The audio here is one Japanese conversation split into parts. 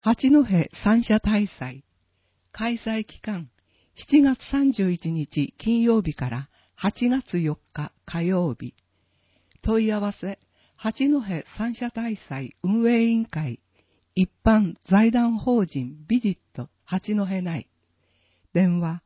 八戸三社大祭開催期間7月31日金曜日から8月4日火曜日。問い合わせ八戸三社大祭運営委員会一般財団法人ビジット八戸内電話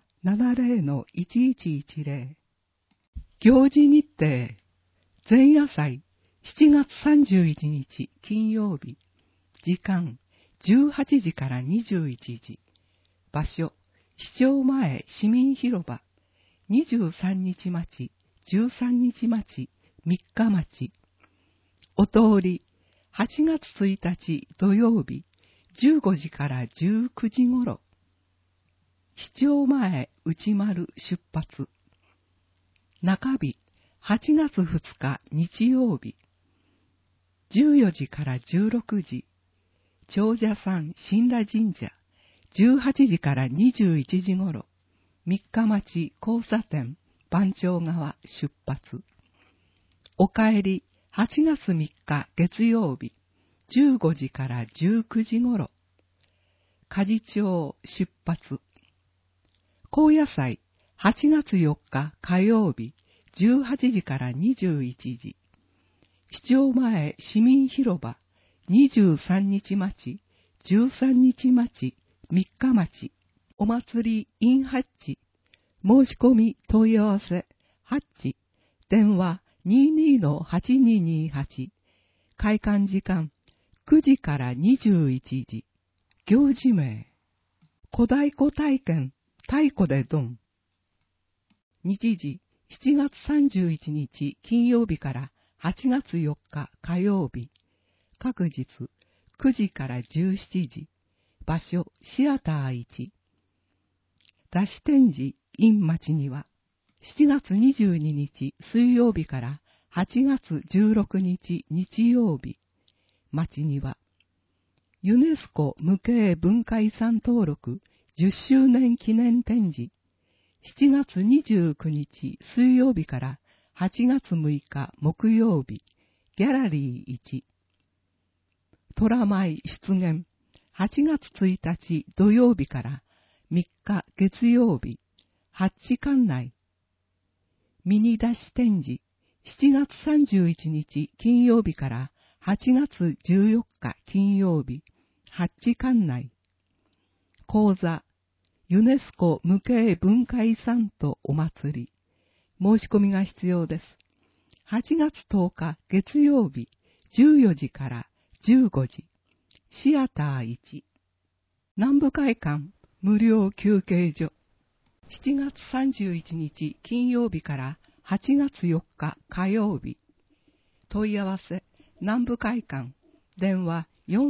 70-1110 行事日程前夜祭7月31日金曜日時間18時から21時場所市庁前市民広場23日町13日町3日町お通り8月1日土曜日15時から19時ごろ市庁前内丸出発中日8月2日日曜日14時から16時長者山神羅神社18時から21時ごろ三日町交差点番町川出発お帰り8月3日月曜日15時から19時ごろ梶町出発高野祭8月4日火曜日18時から21時市庁前市民広場23日町13日町3日町お祭り in ハッチ申し込み問い合わせハッチ電話 22-8228 開館時間9時から21時行事名小太鼓体験太鼓でドン日時7月31日金曜日から8月4日火曜日各日9時から17時場所シアター1出し展示 in 町には7月22日水曜日から8月16日日曜日町にはユネスコ無形文化遺産登録10周年記念展示7月29日水曜日から8月6日木曜日ギャラリー1虎舞出現8月1日土曜日から3日月曜日ハッチ館内ミニ出し展示7月31日金曜日から8月14日金曜日ハッチ館内講座ユネスコ無形文化遺産とお祭り申し込みが必要です。8月10日月曜日14時から15時シアター1南部会館無料休憩所7月31日金曜日から8月4日火曜日問い合わせ南部会館電話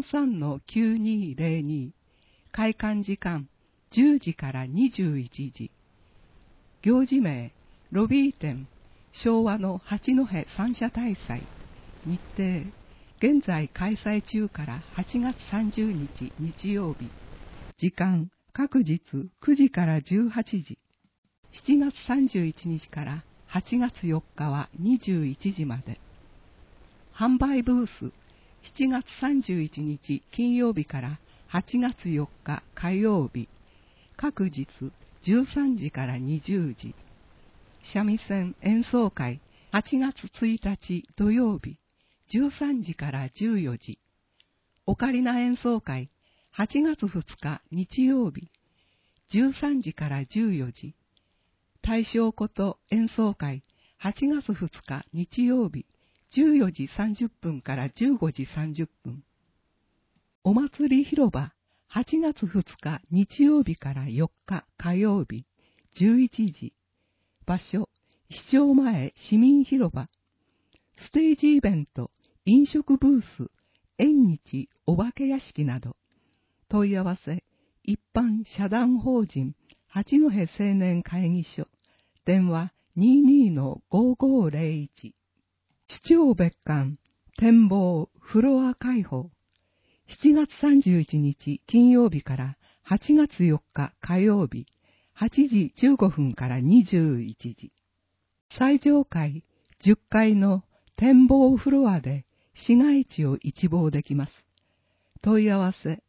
43-9202 開館時間10時から21時行事名ロビー店昭和の八戸三社大祭日程現在開催中から8月30日日曜日時間各日9時から18時7月31日から8月4日は21時まで販売ブース7月31日金曜日から8月4日火曜日各日13時から20時三味線演奏会8月1日土曜日13時から14時オカリナ演奏会8月2日日曜日13時から14時大正琴演奏会8月2日日曜日14時30分から15時30分お祭り広場8月2日日曜日から4日火曜日11時場所市庁前市民広場ステージイベント飲食ブース縁日お化け屋敷など問い合わせ一般社団法人八戸青年会議所電話 22-5501 市庁別館展望フロア開放7月31日金曜日から8月4日火曜日8時15分から21時最上階10階の展望フロアで市街地を一望できます。問い合わせ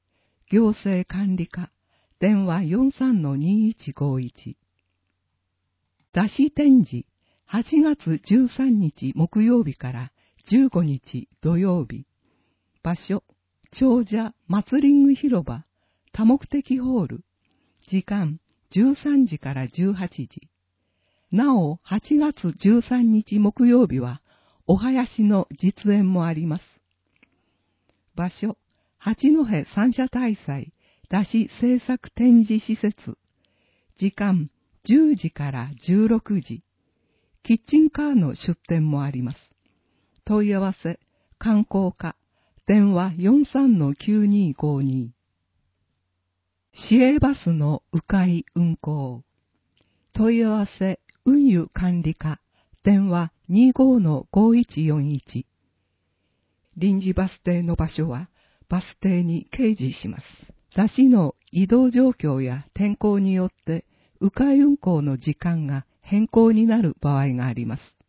行政管理課、電話 43-2151。出し展示、8月13日木曜日から15日土曜日。場所、長者マツリング広場、多目的ホール。時間、13時から18時。なお、8月13日木曜日は、お囃子の実演もあります。場所、八戸三社大祭、出し制作展示施設。時間、10時から16時。キッチンカーの出店もあります。問い合わせ、観光課、電話 43-9252。市営バスの迂回運行。問い合わせ、運輸管理課、電話 25-5141。臨時バス停の場所は、バス停に掲示します。出しの移動状況や天候によって、迂回運行の時間が変更になる場合があります。